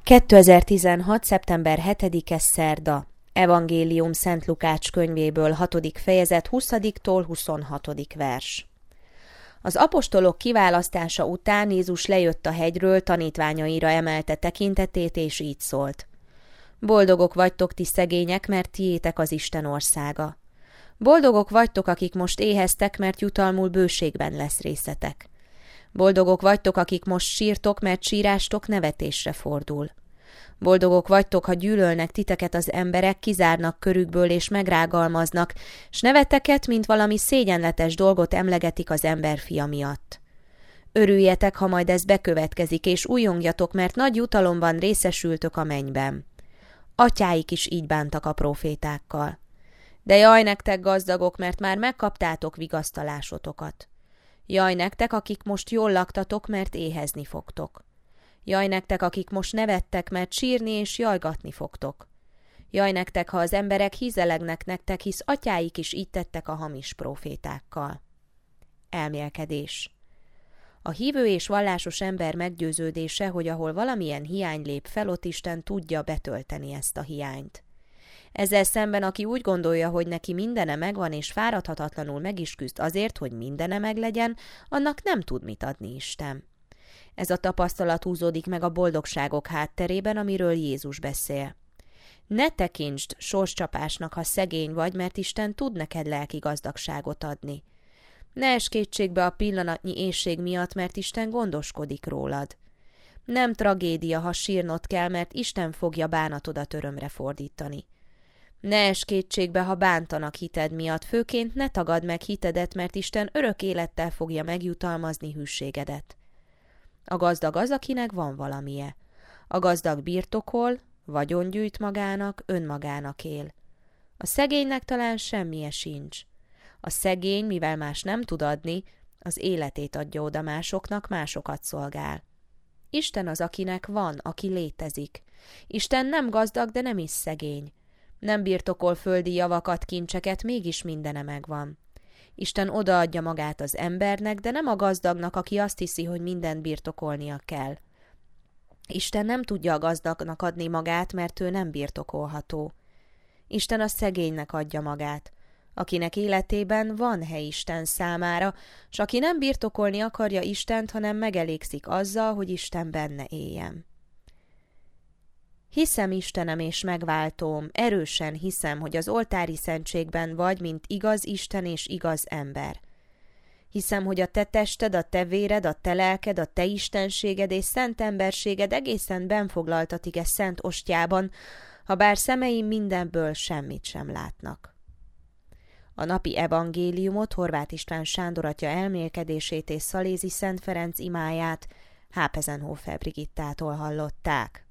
2016. szeptember 7-e szerda. Evangélium Szent Lukács könyvéből 6. fejezet 20-tól 26. vers. Az apostolok kiválasztása után Jézus lejött a hegyről, tanítványaira emelte tekintetét, és így szólt: Boldogok vagytok ti szegények, mert tiétek az Isten országa. Boldogok vagytok, akik most éheztek, mert jutalmul bőségben lesz részetek. Boldogok vagytok, akik most sírtok, mert sírástok nevetésre fordul. Boldogok vagytok, ha gyűlölnek titeket az emberek, kizárnak körükből és megrágalmaznak, s neveteket, mint valami szégyenletes dolgot emlegetik az emberfia miatt. Örüljetek, ha majd ez bekövetkezik, és újongjatok, mert nagy jutalomban részesültök a mennyben. Atyáik is így bántak a prófétákkal. De jaj nektek, gazdagok, mert már megkaptátok vigasztalásotokat. Jaj nektek, akik most jól laktatok, mert éhezni fogtok. Jaj nektek, akik most nevettek, mert sírni és jajgatni fogtok. Jaj nektek, ha az emberek hízelegnek nektek, hisz atyáik is így tettek a hamis prófétákkal. Elmélkedés. A hívő és vallásos ember meggyőződése, hogy ahol valamilyen hiány lép fel, ott Isten tudja betölteni ezt a hiányt. Ezzel szemben, aki úgy gondolja, hogy neki mindene megvan és fáradhatatlanul meg is küzd azért, hogy mindene meglegyen, annak nem tud mit adni Isten. Ez a tapasztalat húzódik meg a boldogságok hátterében, amiről Jézus beszél. Ne tekintsd sorscsapásnak, ha szegény vagy, mert Isten tud neked lelki gazdagságot adni. Ne esd kétségbe a pillanatnyi éhség miatt, mert Isten gondoskodik rólad. Nem tragédia, ha sírnod kell, mert Isten fogja bánatodat örömre fordítani. Ne esd kétségbe, ha bántanak hited miatt, főként ne tagadd meg hitedet, mert Isten örök élettel fogja megjutalmazni hűségedet. A gazdag az, akinek van valamije. A gazdag birtokol, vagyon gyűjt magának, önmagának él. A szegénynek talán semmije sincs. A szegény, mivel más nem tud adni, az életét adja oda másoknak, másokat szolgál. Isten az, akinek van, aki létezik. Isten nem gazdag, de nem is szegény. Nem birtokol földi javakat, kincseket, mégis mindene megvan. Isten odaadja magát az embernek, de nem a gazdagnak, aki azt hiszi, hogy mindent birtokolnia kell. Isten nem tudja a gazdagnak adni magát, mert ő nem birtokolható. Isten a szegénynek adja magát, akinek életében van hely Isten számára, s aki nem birtokolni akarja Istent, hanem megelégszik azzal, hogy Isten benne éljen. Hiszem, Istenem és megváltóm, erősen hiszem, hogy az oltári szentségben vagy, mint igaz Isten és igaz ember. Hiszem, hogy a te tested, a te véred, a te lelked, a te istenséged és szent emberséged egészen benfoglaltatik szent ostyában, ha bár szemeim mindenből semmit sem látnak. A napi evangéliumot Horváth István Sándor atya elmélkedését és Szalézi Szent Ferenc imáját Hápezenhofer Brigittától hallották.